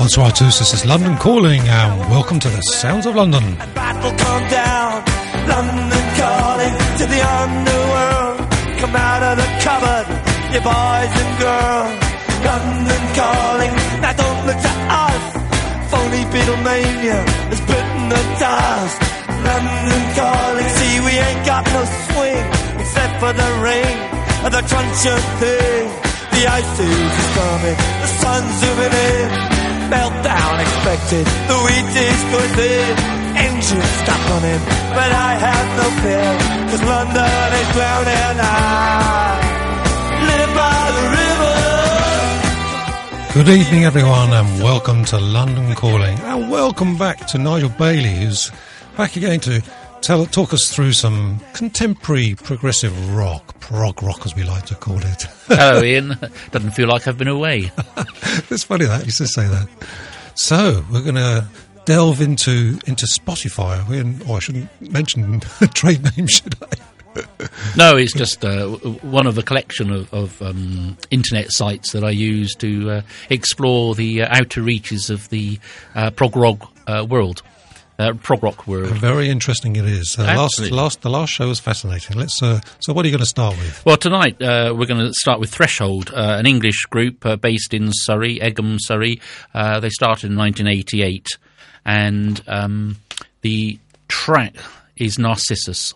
Bonsoir à tous, this is London Calling and welcome to the Sounds of London. And battle come down, London calling to the underworld. Come out of the cupboard, you boys and girls. London calling, now don't look to us. Phony Beatlemania has bitten the dust. London calling, see we ain't got no swing except for the ring and the crunch of thing. The ice age is coming, the sun's zooming in. Meltdown expected, the wheat is good in. Engines stop running, but I have no fear, 'cause London is drowning. I live by the river. Good evening everyone and welcome to London Calling, and welcome back to Nigel Bailey, who's back again to talk us through some contemporary progressive rock, prog rock as we like to call it. Hello Ian, doesn't feel like I've been away. It's funny that you should say that. So we're going to delve into Spotify. I shouldn't mention trade names, should I? No, it's just one of a collection of internet sites that I use to explore the outer reaches of the prog rock world. Prog rock world. Very interesting it is. The last show was fascinating. So what are you going to start with? Well, tonight we're going to start with Threshold, an English group based in Surrey, Egham, Surrey. They started in 1988, and the track is Narcissus.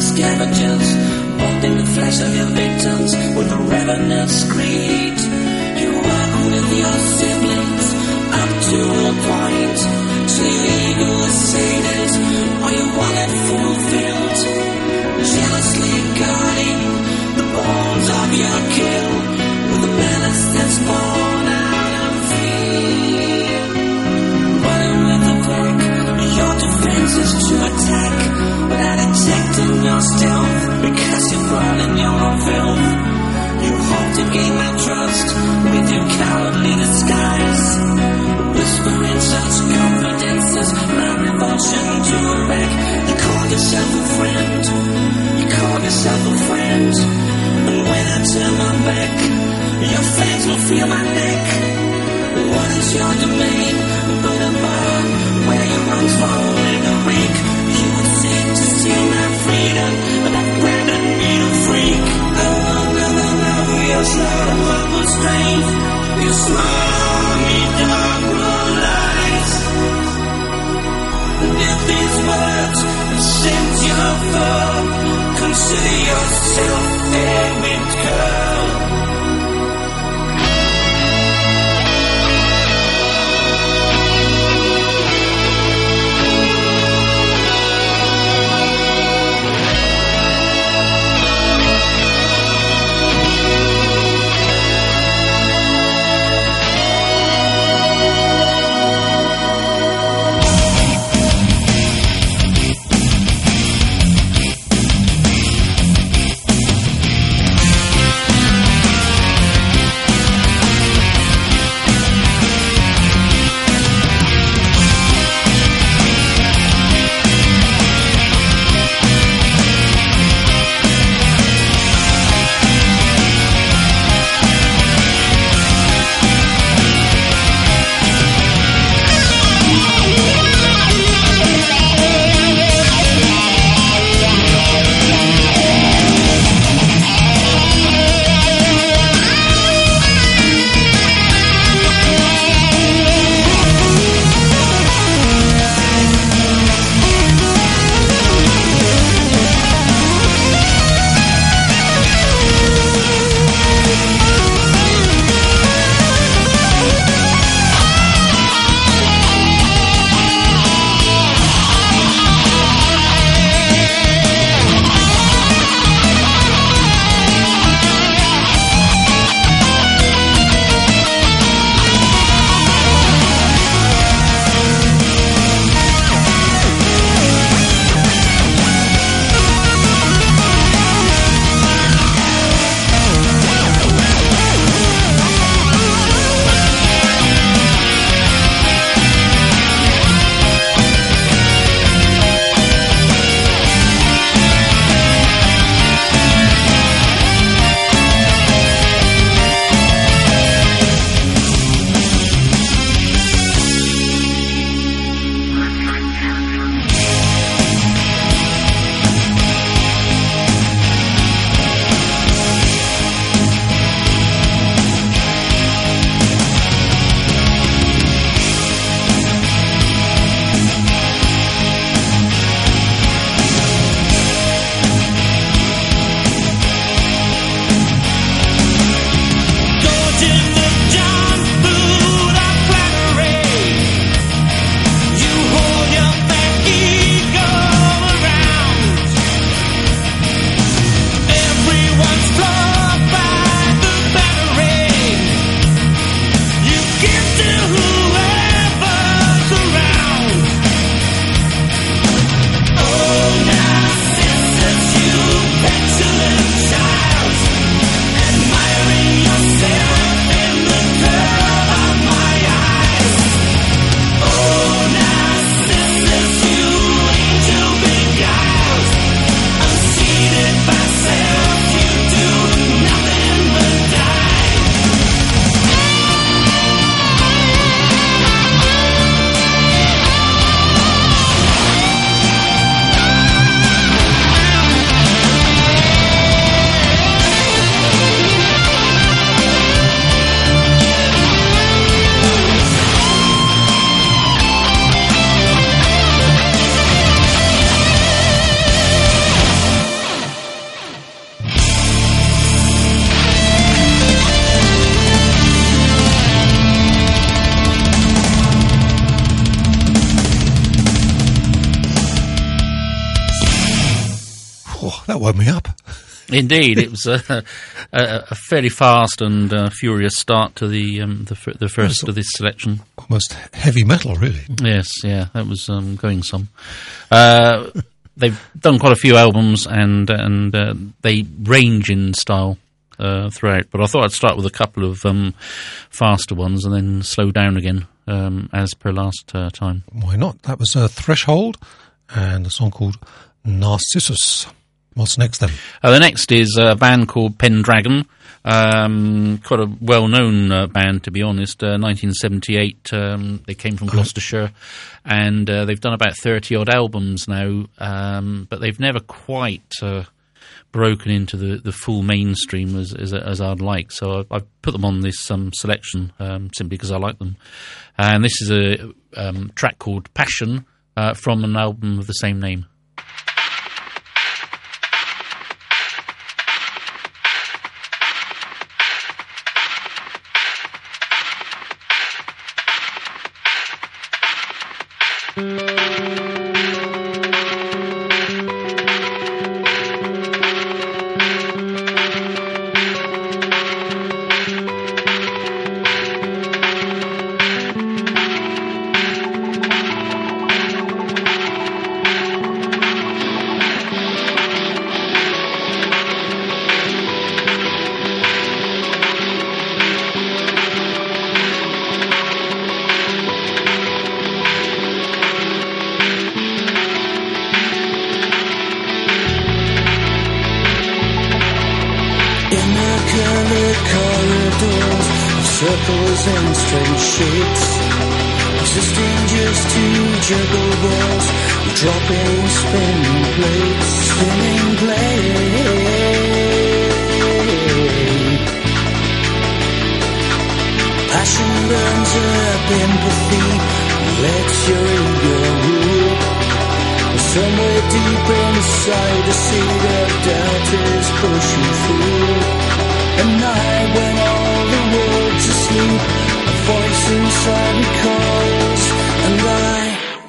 scavengers, wanting the flesh of your victims with a ravenous greed. You work with your siblings up to a point, till your ego is sated or you want it fulfilled. Jealously guarding the bones of your kill with a malice that's born out of fear. Running with the pack, your defense is to attack without detecting your stealth, because you're burning your filth. You hope to gain my trust with your cowardly disguise, whispering such confidences, my revulsion to a wreck. You call yourself a friend, you call yourself a friend, and when I turn my back, your fangs will feel my neck. What is your domain but a bar where your lungs fall in a reek? You would seek to steal my freedom, but I've branded me a freak. I will never know your slaughter of strength. You swallow me dark blue lies. And if these words send your foe, consider yourself a whipped girl. Oh, that woke me up. Indeed, it was a fairly fast and furious start to the first of this selection. Almost heavy metal, really. Yes, yeah, that was going some. They've done quite a few albums, and they range in style throughout. But I thought I'd start with a couple of faster ones and then slow down again, as per last time. Why not? That was Threshold and a song called Narcissus. What's next then? The next is a band called Pendragon. Quite a well-known band, to be honest. 1978, they came from Gloucestershire, and they've done about 30-odd albums now, but they've never quite broken into the full mainstream as I'd like. So I put them on this selection simply because I like them. And this is a track called Passion from an album of the same name. Circles and strange shapes, existing just to juggle balls, dropping spinning plates, spinning plates. Passion burns up empathy, lets your ego rule. Somewhere deep inside, the seed of doubt is pushing through. A night when all the world's asleep, a voice inside me calls, and I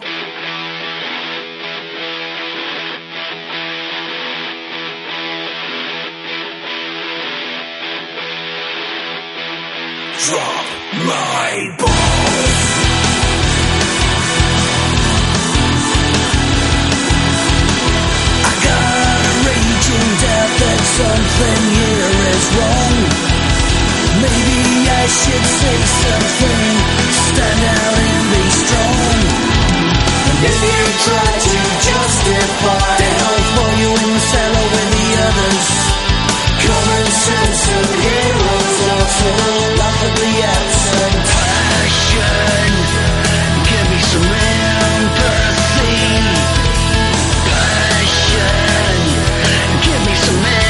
drop my balls. I got a raging doubt that something here is wrong. Maybe I should say something, stand out and be strong. And if you try to justify, then I'll throw you in the cellar with the others. Common sense of heroes also laughably absent. Passion, give me some empathy. Passion, give me some empathy.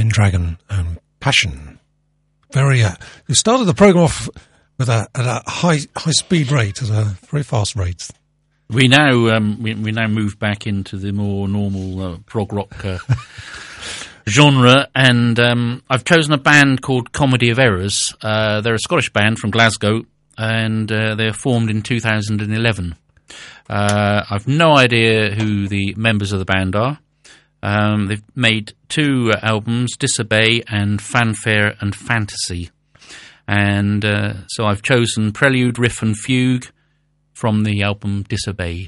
Pendragon and Passion. You started the program off with at a high speed rate, at a very fast rate. We now we now move back into the more normal prog rock genre, and I've chosen a band called Comedy of Errors. They're a Scottish band from Glasgow, and they're formed in 2011. I've no idea who the members of the band are. They've made 2 albums, Disobey and Fanfare and Fantasy. And so I've chosen Prelude, Riff and Fugue from the album Disobey.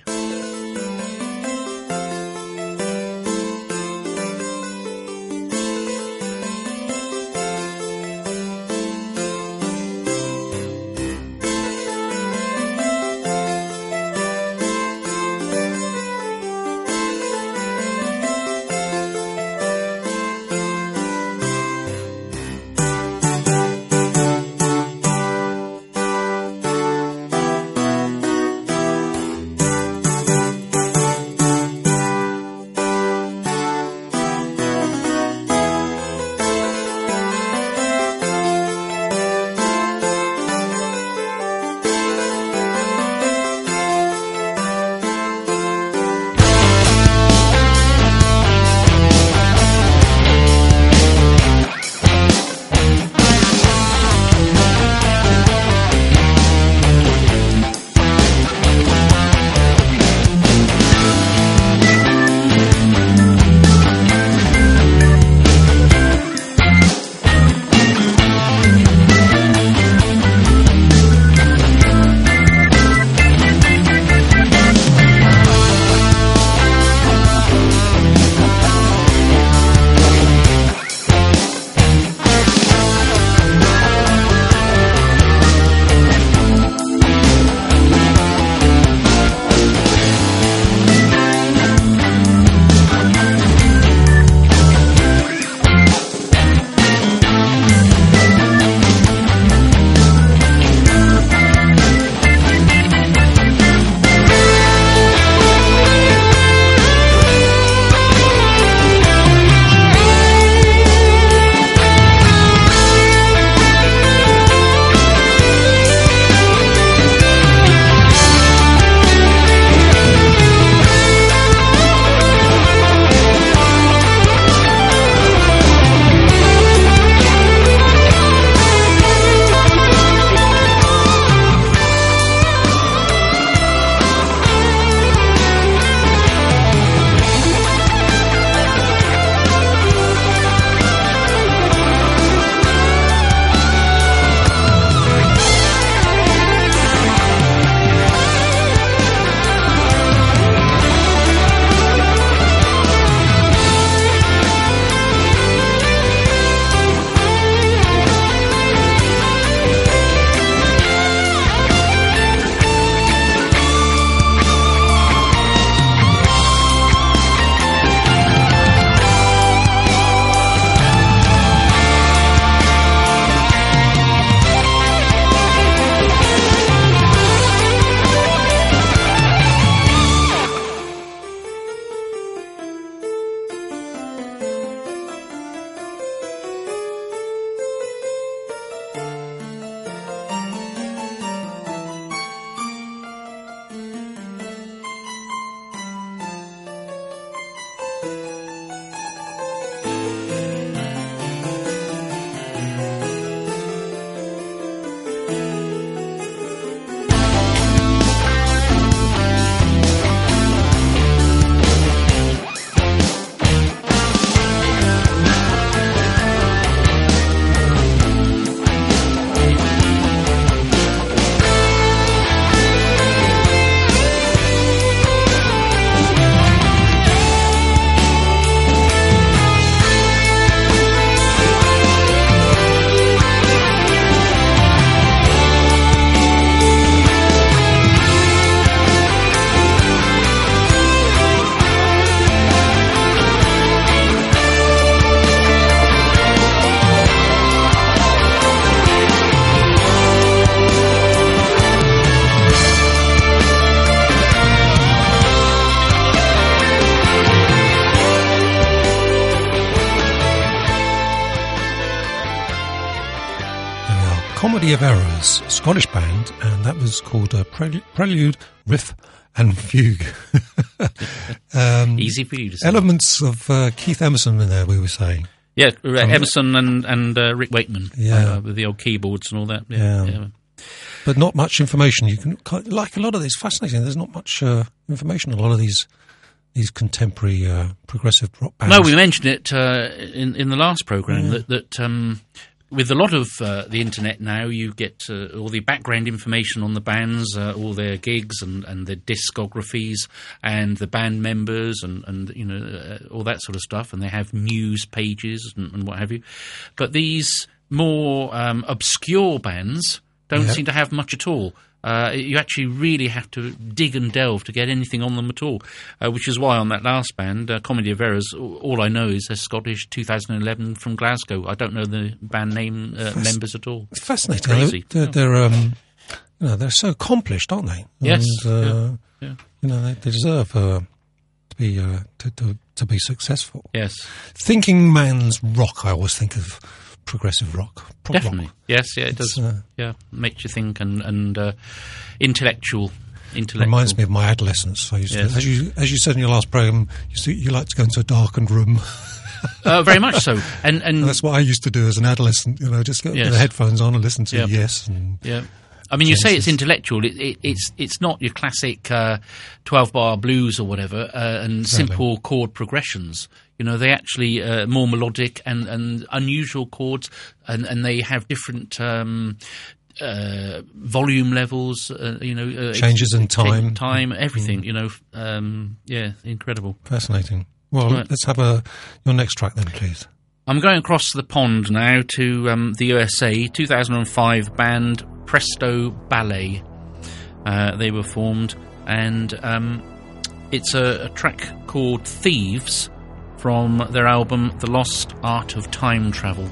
Comedy of Errors, a Scottish band, and that was called Prelude, Riff and Fugue. Easy for you to say. Elements of Keith Emerson in there, we were saying. Yeah, Emerson and Rick Wakeman, Yeah. with the old keyboards and all that. Yeah. But not much information. You can, like a lot of these, fascinating. There's not much information on a lot of these contemporary progressive rock bands. No, we mentioned it in the last programme that with a lot of the internet now, you get all the background information on the bands, all their gigs and their discographies, and the band members, and you know all that sort of stuff. And they have news pages and what have you. But these more obscure bands don't seem to have much at all. You actually really have to dig and delve to get anything on them at all, which is why on that last band, Comedy of Errors, all I know is they're Scottish, 2011 from Glasgow. I don't know the band name members at all. It's fascinating. Crazy. They're so accomplished, aren't they? Yes. And, you know, they deserve to be successful. Yes. Thinking man's rock, I always think of progressive rock. Definitely. Rock. Yes, yeah, it does. Makes you think and intellectual. Reminds me of my adolescence. I used to, as you said in your last program, you like to go into a darkened room. Very much so. And that's what I used to do as an adolescent. You know, just get the headphones on and listen to Yes. And I mean, you say it's intellectual. It's not your classic 12-bar blues or whatever, and simple chord progressions. You know, they actually more melodic and unusual chords, and they have different volume levels. Changes in time, everything. You know, incredible, fascinating. Well, let's have your next track then, please. I'm going across the pond now to the USA. 2005 band Presto Ballet. They were formed, and it's a track called Thieves from their album The Lost Art of Time Travel.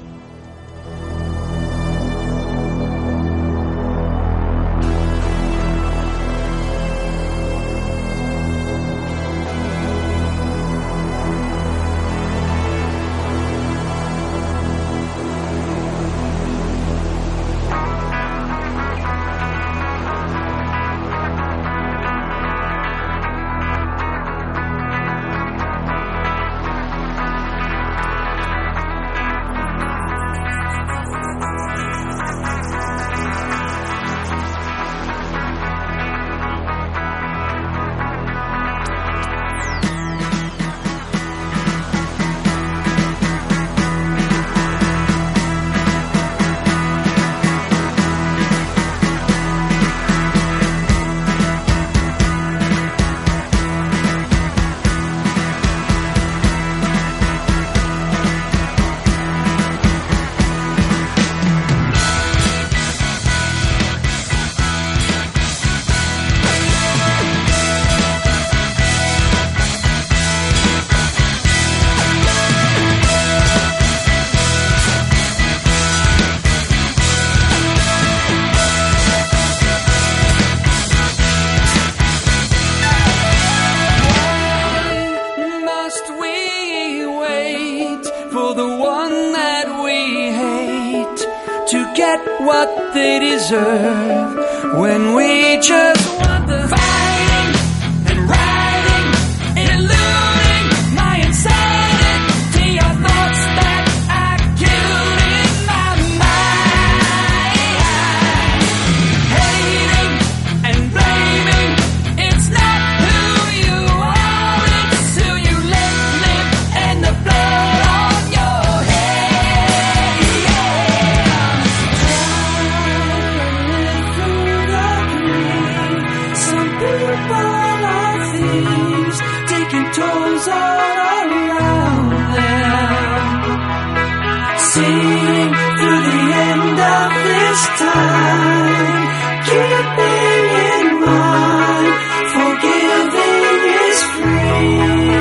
What they deserve when we just want the fighting and riding, eluding my insanity, your thoughts that I killed in my mind, hating and blaming. It's not who you are, it's who you live and the blood on your head. Tolls all around them, seeing through the end of this time, keeping in mind, forgiving is free.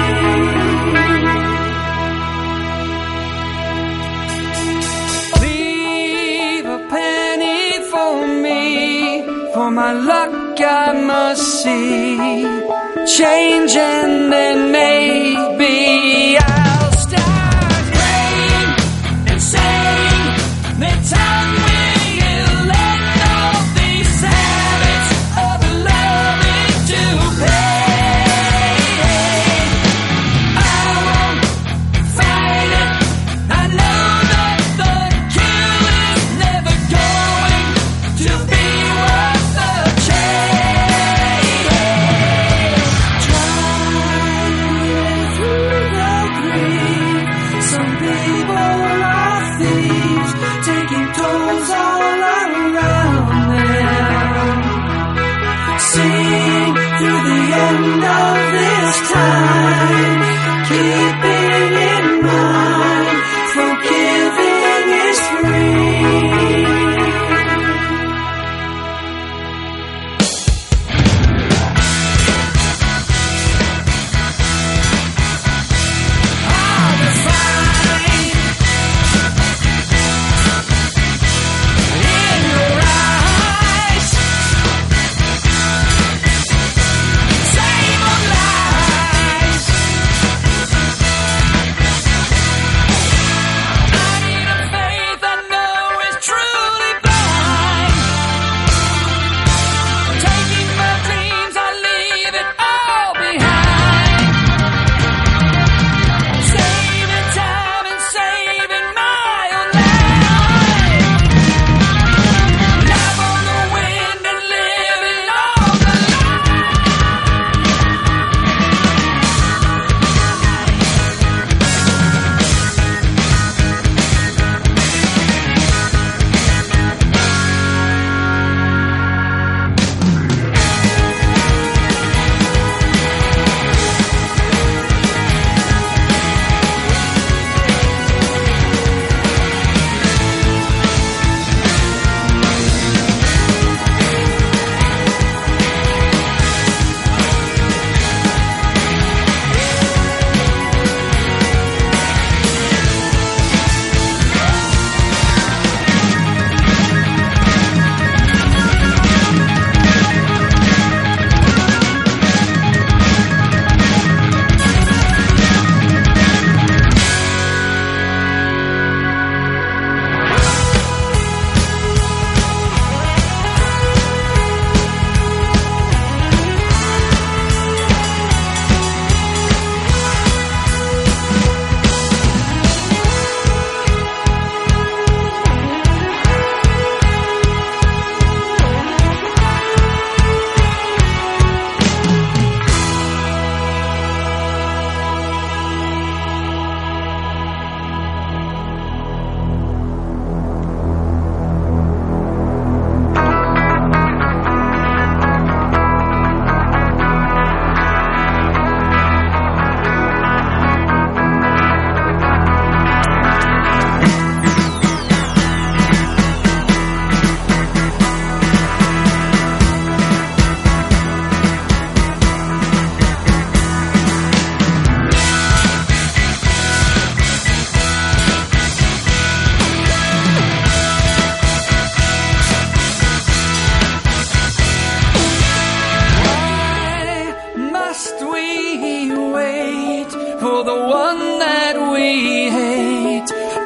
Leave a penny for me, for my luck I must see. Change and then maybe I'll start praying and saying the time will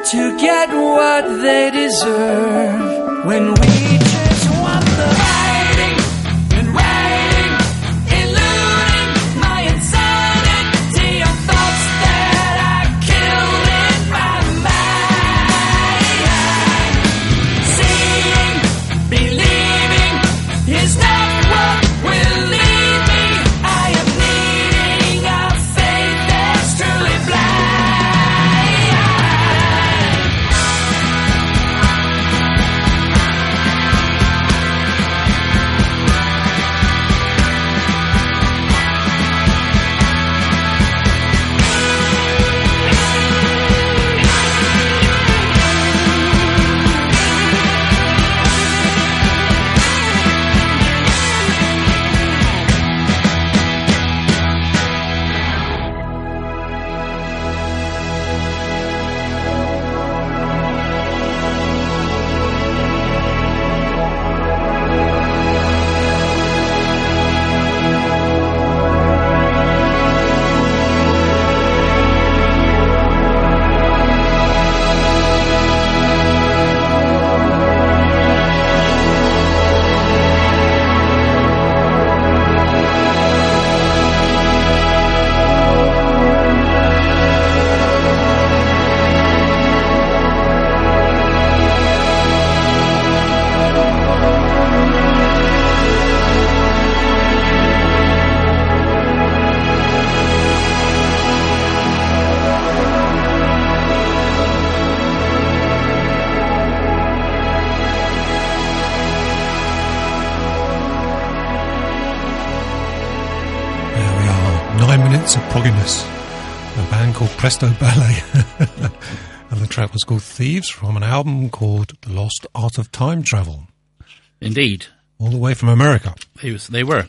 to get what they deserve. When we just want the writing and writing, eluding my insanity of thoughts that I killed in my mind. Seeing, believing is not what will lead me. I am needing a faith that's truly blind. Of progginess, a band called Presto Ballet, and the track was called Thieves from an album called The Lost Art of Time Travel. Indeed, all the way from America. They were.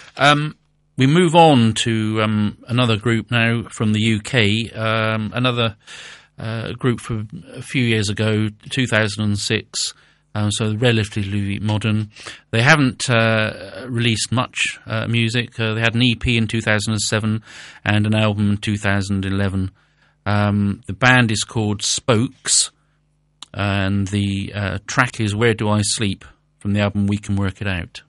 We move on to another group now from the UK. Another group from a few years ago, 2006. So relatively modern. They haven't released much music. They had an EP in 2007 and an album in 2011. The band is called Spokes, and the track is Where Do I Sleep from the album We Can Work It Out.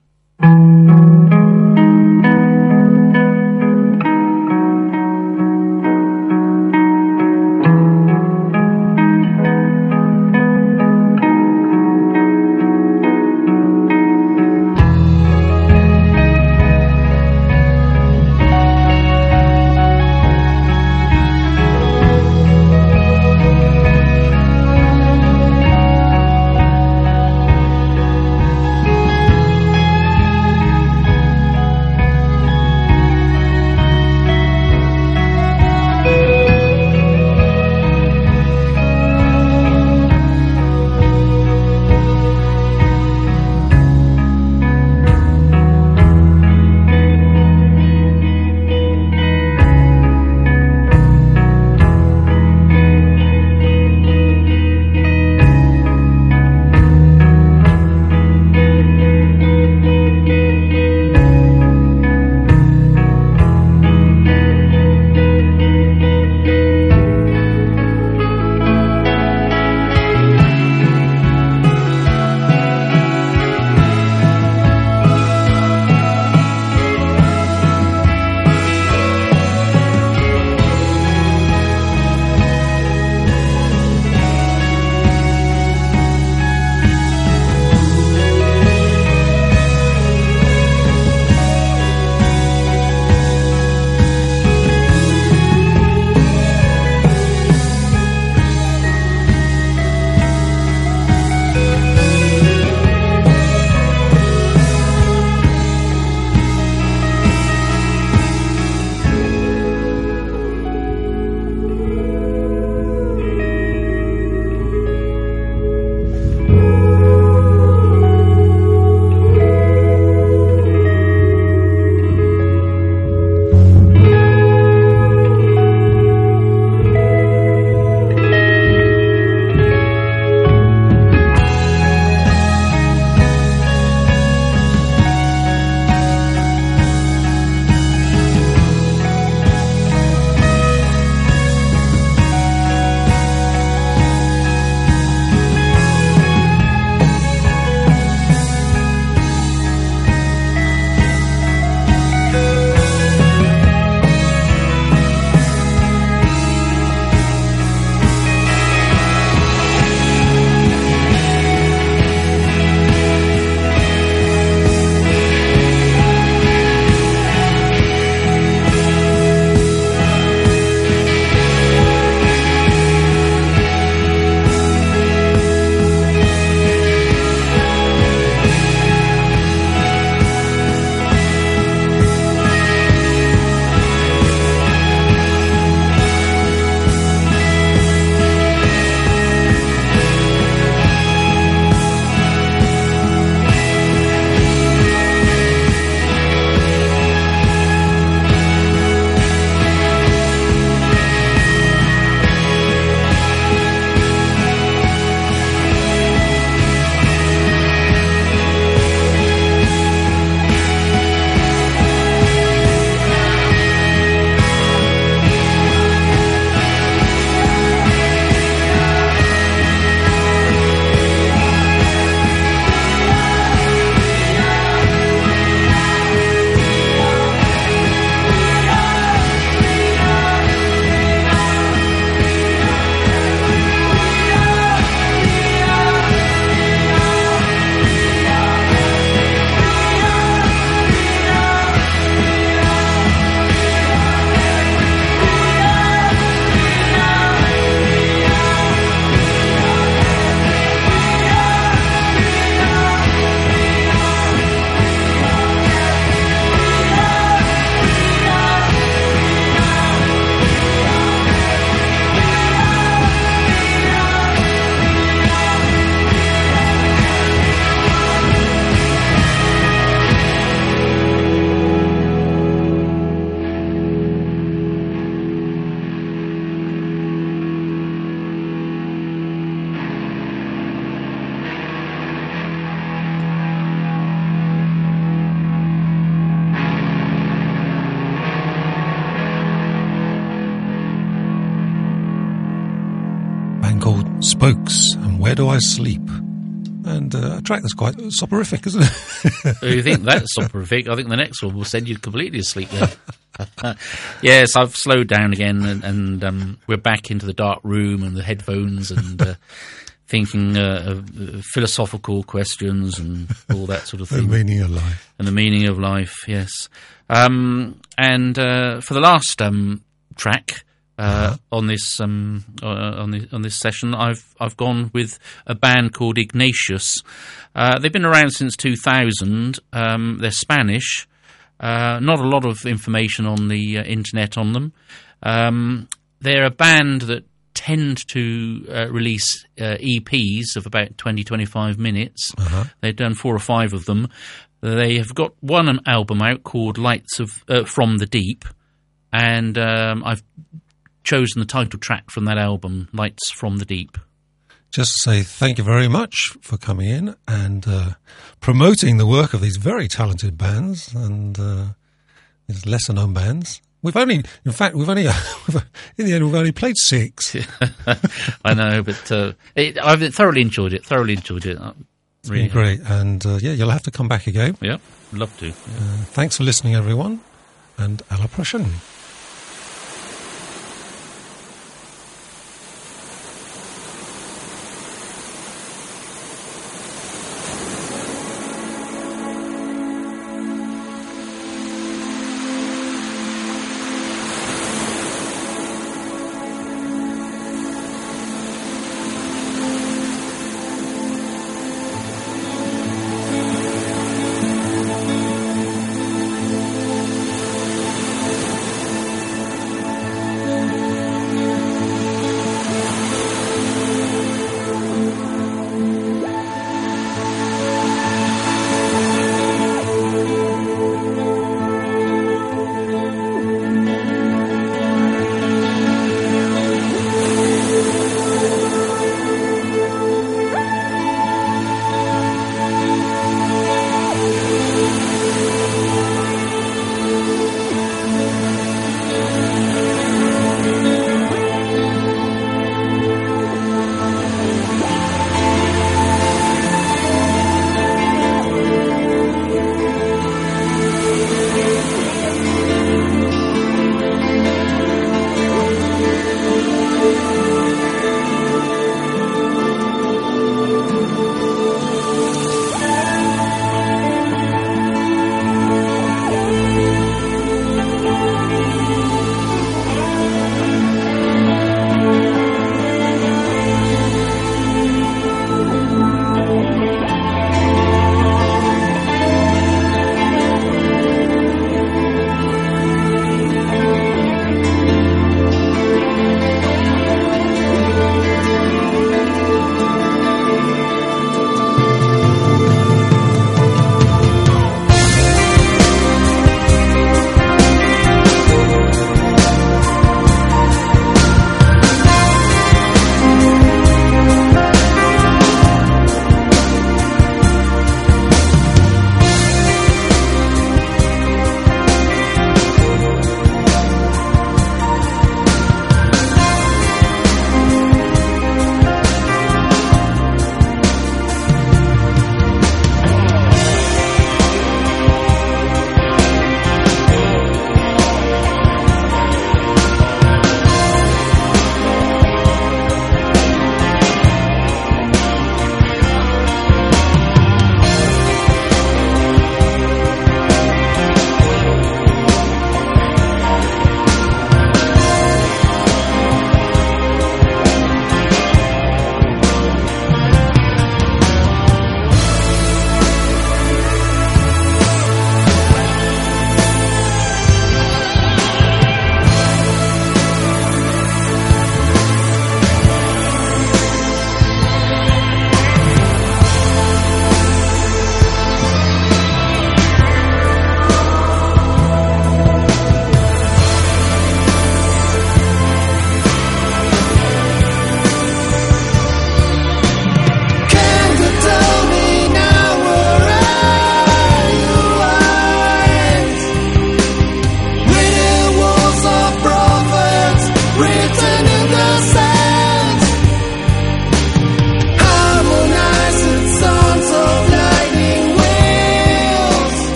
Spokes and Where Do I Sleep? And a track that's quite soporific, isn't it? You think that's soporific? I think the next one will send you completely asleep there. Yes, I've slowed down again, and we're back into the dark room and the headphones and thinking of philosophical questions and all that sort of thing. The meaning of life. And the meaning of life, yes. And for the last track on this session, I've gone with a band called Ignatius. They've been around since 2000. They're Spanish. Not a lot of information on the internet on them. They're a band that tend to release EPs of about 20-25 minutes. They've done 4 or 5 of them. They have got one album out called Lights of From the Deep, and I've chosen the title track from that album, Lights from the Deep. Just to say thank you very much for coming in and promoting the work of these very talented bands and these lesser-known bands. In the end, we've only played 6. I know, but I've thoroughly enjoyed it. It's been great, and you'll have to come back again. Yeah, love to. Thanks for listening, everyone, and à la prochaine.